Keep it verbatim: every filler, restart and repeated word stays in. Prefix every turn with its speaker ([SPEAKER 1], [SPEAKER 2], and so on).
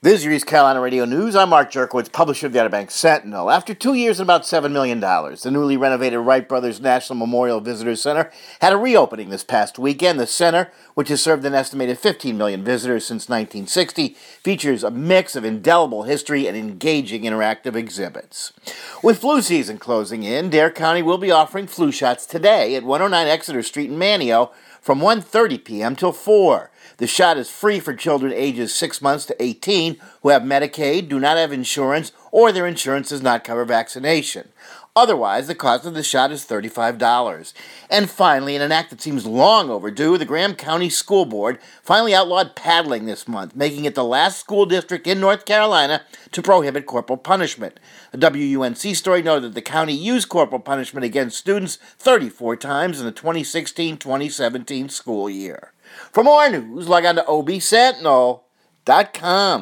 [SPEAKER 1] This is your East Carolina Radio News. I'm Mark Jerkowitz, publisher of the Outer Banks Sentinel. After two years and about seven million dollars, the newly renovated Wright Brothers National Memorial Visitors Center had a reopening this past weekend. The center, which has served an estimated fifteen million visitors since nineteen sixty, features a mix of indelible history and engaging interactive exhibits. With flu season closing in, Dare County will be offering flu shots today at one oh nine Exeter Street in Manteo from one thirty p.m. till four. The shot is free for children ages six months to eighteen who have Medicaid, do not have insurance, or their insurance does not cover vaccination. Otherwise, the cost of the shot is thirty-five dollars. And finally, in an act that seems long overdue, the Graham County School Board finally outlawed paddling this month, making it the last school district in North Carolina to prohibit corporal punishment. A W U N C story noted that the county used corporal punishment against students thirty-four times in the twenty sixteen twenty seventeen school year. For more news, log on to O B Sentinel dot com.